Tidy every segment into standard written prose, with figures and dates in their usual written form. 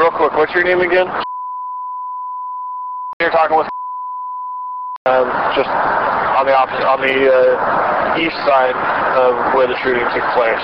real quick, what's your name again? You're talking with just on the east side of where the shooting took place.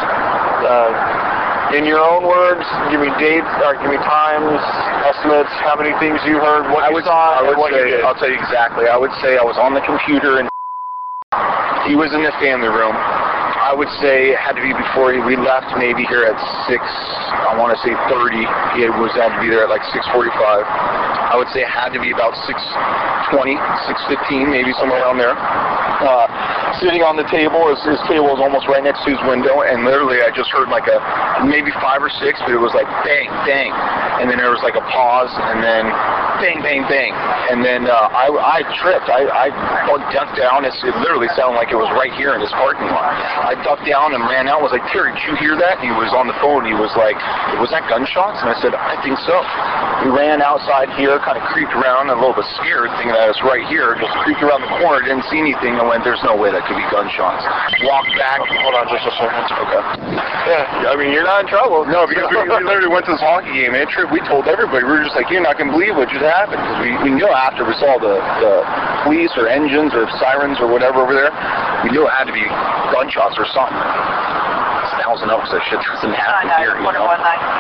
In your own words, give me dates, or give me times, estimates, how many things you heard, what you saw, and what you did. I'll tell you exactly. I would say I was on the computer and he was in the family room. I would say it had to be before we left, maybe here at 6, I want to say 30. He had to be there at like 6:45. I would say it had to be about 6:20, 6:15, maybe somewhere around there. Sitting on the table, his table was almost right next to his window, and literally I just heard like maybe 5 or 6, but it was like bang, bang, and then there was like a pause, and then bang, bang, bang, and then I tripped. I ducked down. It literally sounded like it was right here in this parking lot. I ducked down and ran out. I was like, Terry, did you hear that? And he was on the phone. He was like, was that gunshots? And I said, I think so. We ran outside here, kind of creeped around, a little bit scared, thinking that it was right here. Just creeped around the corner, didn't see anything, and went, there's no way that could be gunshots. Walked back. Hold on just a second. Okay. Yeah, I mean, you're not in trouble. No, because we literally went to this hockey game, and we told everybody. We were just like, you're not going to believe what just happened. Because we knew after we saw the police or engines or sirens or whatever over there, we knew it had to be gunshots or something. $1,000 that shit doesn't happen here, you know?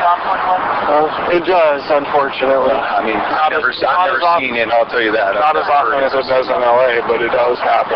It does, unfortunately. I mean, I've never seen it, I'll tell you that. Not as often as it does in LA, but it does happen.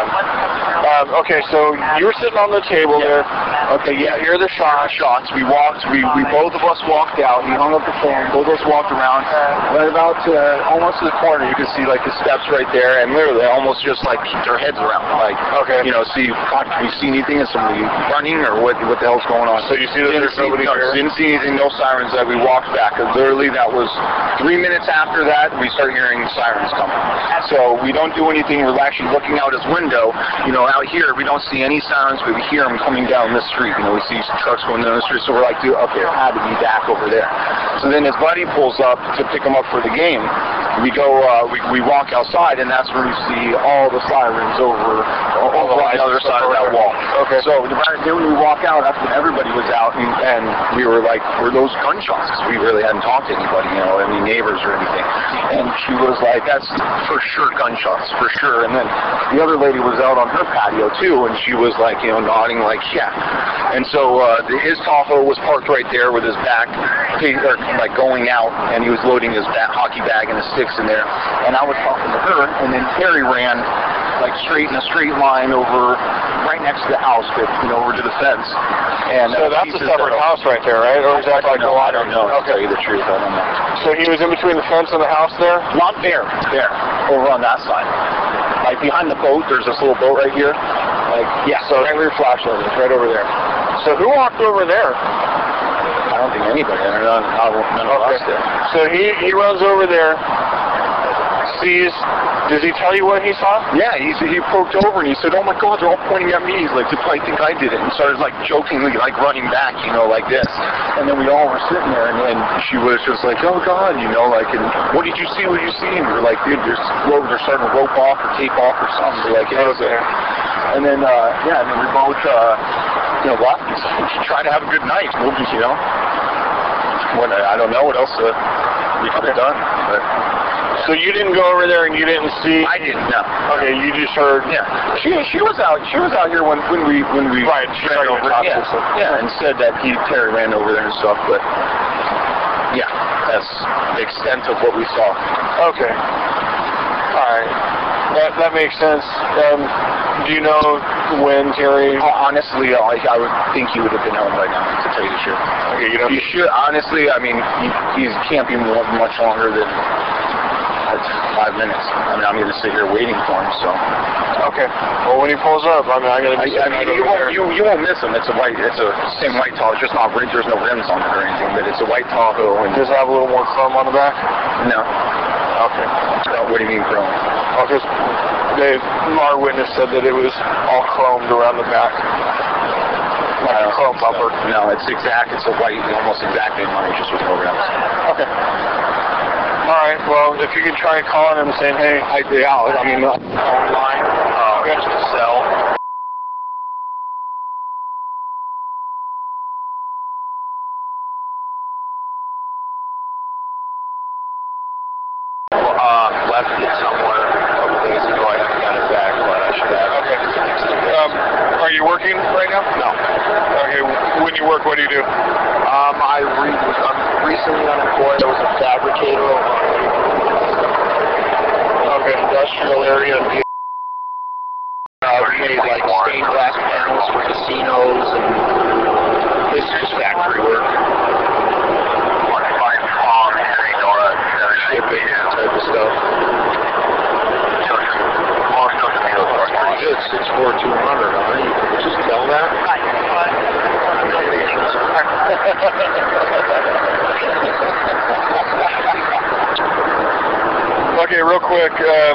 Okay, so you were sitting on the table there. Okay, yeah. You hear the shots. We walked, we both of us walked out. He hung up the phone. Both of us walked around. Right about almost to the corner, you could see like the steps right there, and literally almost just like keep their heads around. Like, okay, you know, see, God, can we see anything? Is somebody running or what the hell's going on? So you see that there's nobody here? Didn't see anything, no sirens. That we walked back. Literally, that was 3 minutes after that, we start hearing sirens coming. So we don't do anything. We're actually looking out his window. You know, out here, we don't see any sirens, but we hear them coming down this street. You know, we see trucks going down the street. So we're like, dude, okay, it had to be back over there. So then his buddy pulls up to pick him up for the game. We go, we walk outside, and that's where we see all the sirens over on the other side of that wall. Okay. So then when we walk out, that's when everybody was out, and we were like, were those gunshots? Because we really hadn't talked to anybody, you know, any neighbors or anything. And she was like, that's for sure gunshots, for sure. And then the other lady was out on her patio too, and she was like, you know, nodding like, yeah. And so his Tahoe was parked right there with his back, like going out, and he was loading his hockey bag and his sticks in there. And I was talking to her, and then Terry ran like straight in a straight line over right next to the house, but you know, over to the fence. And so that's a separate house right there, right? Or is that like a lot? I don't know. I'll tell you the truth. I don't know. So he was in between the fence and the house there? Not there. There. Over on that side. Like behind the boat, there's this little boat right here. Like, yeah. So right where your flashlight is, right over there. So who walked over there? I don't think anybody. None of us did. So he runs over there. Sees. Does he tell you what he saw? Yeah, he poked over and he said, "Oh my God, they're all pointing at me." He's like, "They probably think I did it," and started like jokingly like running back, you know, like this. And then we all were sitting there, and she was just like, "Oh God," you know, like, and what did you see? What did you see? And we were like, "Dude, they're starting to rope off or tape off or something." We're like, "Hey, okay." And then and then we both you know, left and tried to have a good night, you know. I don't know what else we could have done, but. So you didn't go over there and you didn't see? I didn't. No. Okay, you just heard. Yeah. She was out. She was out here when we right. She ran over. Yeah, and said that Terry ran over there and stuff. But yeah, that's the extent of what we saw. Okay. All right. That makes sense. Do you know when Terry? Honestly, I would think he would have been home by now, to tell you the truth. Okay, you know. He should. Honestly, I mean, he can't be much longer than 5 minutes. I mean, I'm going to sit here waiting for him, so. Okay. Well, when he pulls up, I mean, you won't miss him. It's a same white Tahoe. It's just not, there's no rims on it or anything, but it's a white Tahoe. And does it have a little more chrome on the back? No. Okay. What do you mean chrome? Oh, because our witness said that it was all chromed around the back. Like a chrome bumper. No, it's a white, almost exactly mine, just with no rims. Okay. All right. Well, if you could try calling him and saying, "Hey, I mean, online, cell. Okay. Are you working right now? No. Okay. When you work, what do you do? I'm recently unemployed. I was a fabricator over Okay. industrial area. We made like stained glass panels for casinos and this is just factory work. Shipping type of stuff. Good, 6'4", 200, huh? You can just tell that? Okay, real quick.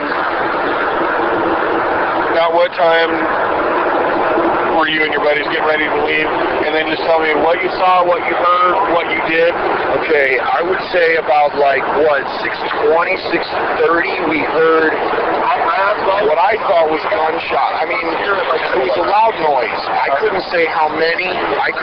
Now, what time were you and your buddies getting ready to leave? And then just tell me what you saw, what you heard, what you did. Okay, I would say about like, 6:20, 6:30, we heard what I thought was gunshot. I mean, it was a loud noise. I couldn't say how many. Yeah, I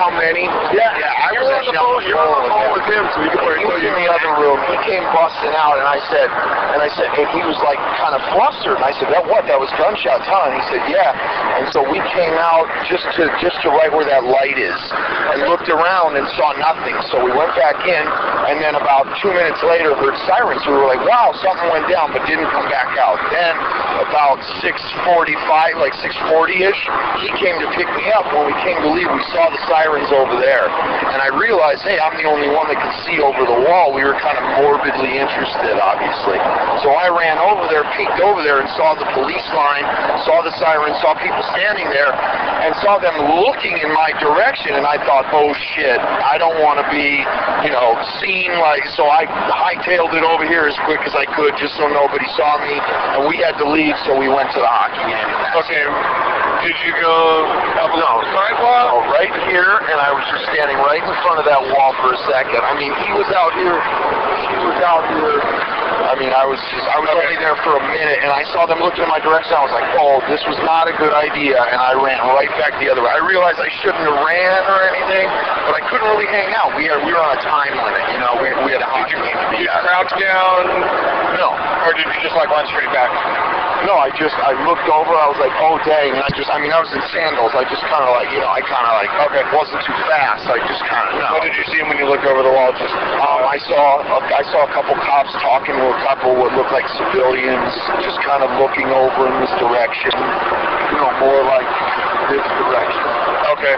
was on the phone. You were on the phone with him, so he was in the other room. He came busting out, and I said, and he was like kind of flustered. And I said, that was gunshots, huh? And he said, yeah. And so we came out just to right where that light is, and looked around and saw nothing. So we went back in, and then about 2 minutes later heard sirens. We were like, wow, something went down, but didn't come back out. Then about 6:45, like 6:40ish, he came to pick me up. When we came to leave, we saw the sirens over there, and I realized, hey, I'm the only one that can see over the wall. We were kind of morbidly interested, obviously. So I ran over there, peeked over there, and saw the police line, saw the sirens, saw people standing there, and saw them looking in my direction, and I thought, oh shit, I don't want to be, seen, so I hightailed it over here as quick as I could just so nobody saw me, and we had to leave, so we went to the hockey game. Okay, did you go up the sidewalk? No, right here, and I was just standing right in front of that wall for a second. I mean, he was out here, she was out here. I mean, I was only there for a minute, and I saw them looking in my direction. I was like, oh, this was not a good idea, and I ran right back the other way. I realized I shouldn't have ran or anything, but I couldn't really hang out. We were on a time limit, we had a hockey game to be Did you at. crouch down? No. Or did you just run straight back? No, I looked over, I was like, oh dang, and I was in sandals, I just okay, it wasn't too fast, I just What did you see when you looked over the wall? I saw a couple cops talking to a couple what looked like civilians, just kind of looking over in this direction, more like this direction. Okay.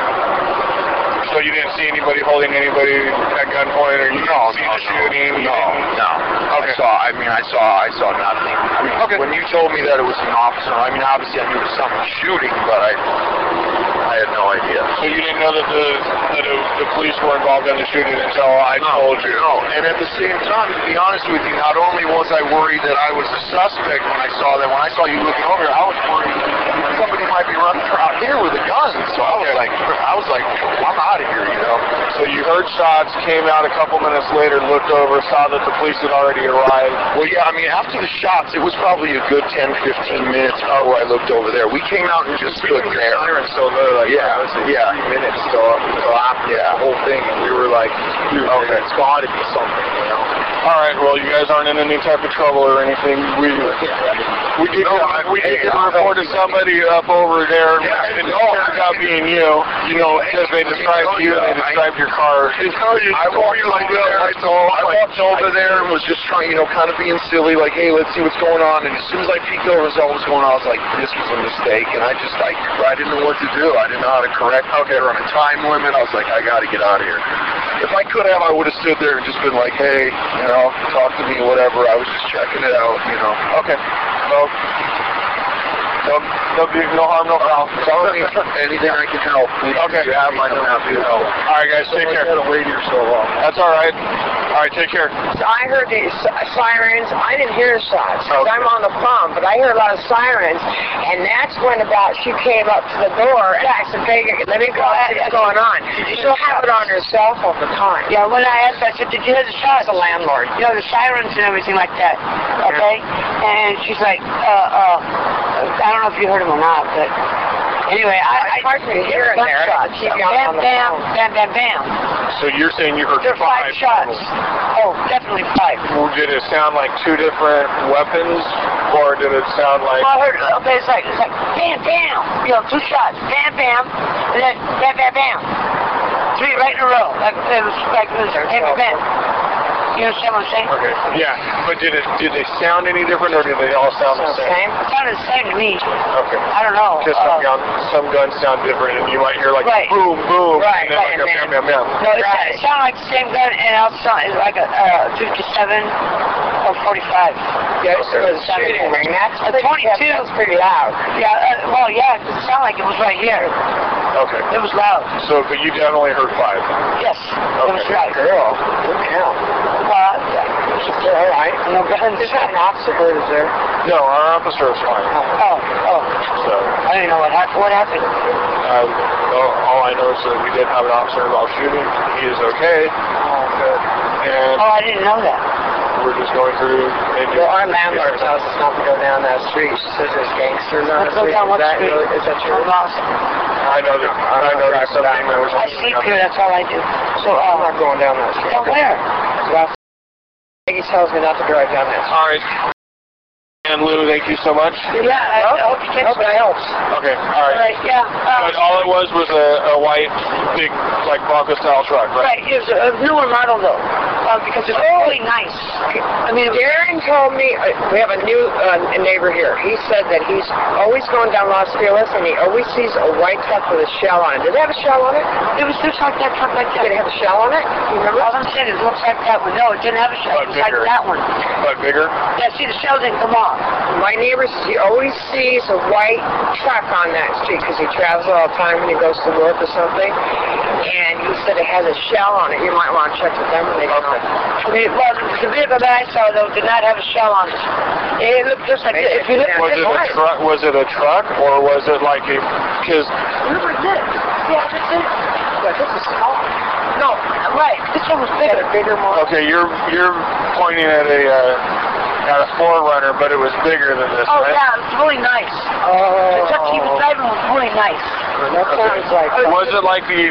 So you didn't see anybody holding anybody at gunpoint, or you didn't see the shooting? No. Okay. I saw nothing. I mean, okay. When you told me that it was an officer, I mean, obviously I knew it was someone shooting, but I had no idea. So you didn't know that the police were involved in the shooting until I told you? No, and at the same time, to be honest with you, not only was I worried that I was a suspect when I saw you looking over here, I was worried somebody might be running around here with a gun. So I was like, I'm out of here, So you heard shots, came out a couple minutes later, looked over, saw that the police had already arrived. Well, yeah, I mean, after the shots, it was probably a good 10, 15 minutes before I looked over there. We came out and just stood there. Sirens still there, yeah, 3 minutes after the whole thing, and we were like, okay, it's got to be something, All right, well, you guys aren't in any type of trouble or anything. We did report to somebody up over there, and it turned out being you, because they described you and they described your car. I walked over there and was just trying, kind of being silly, like, hey, let's see what's going on. And as soon as I peeked over and saw what was going on, I was like, this was a mistake. And I didn't know what to do. I didn't know how to correct. Okay, we're on a time limit. I was like, I got to get out of here. If I could have, I would have stood there and just been like, hey, talk to me, whatever. I was just checking it out, Okay. Well, no harm, no foul. Tell me anything I can help. Okay. You have my number. All right, guys, take care. I wait here so long. That's all right. All right, take care. I heard the sirens. I didn't hear shots because I'm on the phone, but I heard a lot of sirens, and that's when she came up to the door, and I said, hey, let me go ahead. What's going on? She'll have it on her cell phone the time. Yeah, when I asked her, I said, did you hear the shots? The landlord. The sirens and everything like that, okay? And she's like, I don't know if you heard them or not, but Anyway, I hard to hear in there. gunshots. Keep you Bam, on the bam, phone. bam, bam, bam. So you're saying you heard There are 5 shots. Oh, definitely 5. Well, did it sound like 2 different weapons, or did it sound like... Well, I heard, okay, it's like bam, bam. You know, 2 shots. Bam, bam. And then bam, bam, bam. 3 right in a row. It was bam, bam, bam. You understand what I'm saying? Okay. Yeah, but did they sound any different, or did they all sound the same? It sounded the same to me. Okay. I don't know. Because some guns sound different, and you might hear like Right. boom, boom, Right, and then like a right, bam, bam, bam. No, it sounded like the same gun, and also it's like a 57 or 45. Yeah, so the shooting ring. That's A 22. That's pretty loud. Yeah, well, yeah, it sounded like it was right here. Okay. It was loud. So, but you definitely heard 5. Yes, it was Okay. loud. Girl, good count. Well, All right. no guns. Is that an officer hurt, is there? No, our officer is fine. Oh, So, I didn't know what happened. What happened? all I know is that we did have an officer involved shooting. He is okay. And Oh, I didn't know that. we're just going through... Well, our landlord tells us not to go down that street. She says there's gangsters on the Let's go street. down what street? Is that true? I'm lost. I know there's something that was... I sleep here. That's all I do. So, I'm not going down that street. down where? Well, Maggie tells me not to drive down that street. All right. And Lou, thank you so much. Yeah, I hope you catch Hope that helps. Okay, all All right. right, yeah. But all it was a white, big, like Bronco-style truck, right? Right, it was a newer model though, because it's really nice. I mean, Darren told me, we have a new neighbor here. He said that he's always going down Los Feliz and he always sees a white truck with a shell on it. Did it have a shell on it? it was just like that truck like that. Did it have a shell on it? You remember? All I'm saying is it looks like that one. No, it didn't have a shell. But It was like bigger. that one. But bigger? Yeah, see, the shell didn't come off. My neighbor says he always sees a white truck on that street because he travels all the time when he goes to work or something. And he said it has a shell on it. You might want to check with them when they come Okay. home. I mean, well, the vehicle that I saw though did not have a shell on it. It looked just like this. If you look at Was this it a one, truck? Was it a truck, or was it like a? Because look at this. Yeah, that's it. But this is small. No, right. This one was Is that bigger. a bigger model? okay, you're pointing at a 4Runner, but it was bigger than this, Oh right? yeah, it was really nice. Oh. The truck he was driving was really nice. That sounds like... Was it like the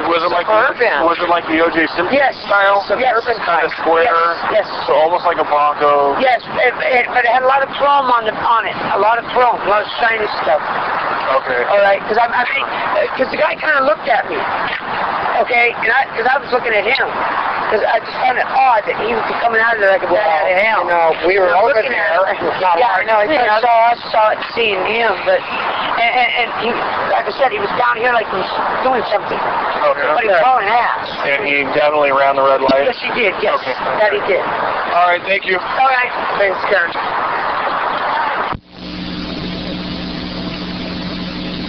O.J. Simpson Yes. style? Suburban Kind of type. square. Yes. So almost like a Bronco. Yes, but it had a lot of chrome on it. A lot of chrome, a lot of shiny stuff. Okay. All right, because because the guy kind of looked at me. Okay, and because I was looking at him. Because I just found it odd that he would be coming out of there like a bat out of hell. You know, we were over Looking there. at him. It's not Yeah, I hard know. to He tell. saw it seeing him, but and he, like I said, he was down here like he was doing something, Okay. but he was hauling ass. And he definitely ran the red light. Yes, he did. Yes, Okay. that he did. All right. Thank you. All right. Thanks, Karen.